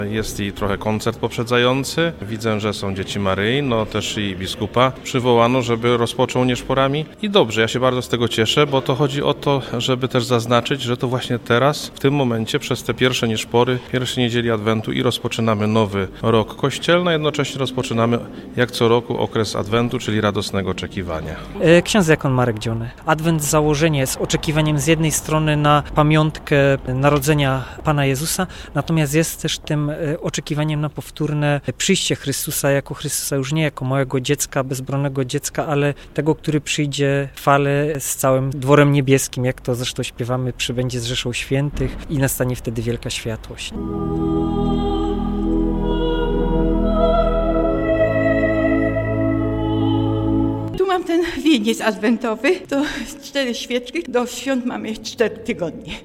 Jest i trochę koncert poprzedzający. Widzę, że są dzieci Maryi, też i biskupa przywołano, żeby rozpoczął nieszporami. I dobrze, ja się bardzo z tego cieszę, bo to chodzi o to, żeby też zaznaczyć, że to właśnie teraz, w tym momencie, przez te pierwsze nieszpory, pierwsze niedzieli Adwentu i rozpoczynamy nowy rok kościelny, a jednocześnie rozpoczynamy jak co roku okres Adwentu, czyli radosnego oczekiwania. Ksiądz diakon Marek Dziony. Adwent z założenia jest oczekiwaniem z jednej strony na pamiątkę narodzenia Pana Jezusa, natomiast jest też tym oczekiwaniem na powtórne przyjście Chrystusa jako Chrystusa, już nie jako małego dziecka, bezbronnego dziecka, ale tego, który przyjdzie w fale z całym dworem niebieskim, jak to zresztą śpiewamy, przybędzie z rzeszą świętych i nastanie wtedy wielka światłość. Mam ten wieniec adwentowy, to 4 świeczki, do świąt mamy 4 tygodnie.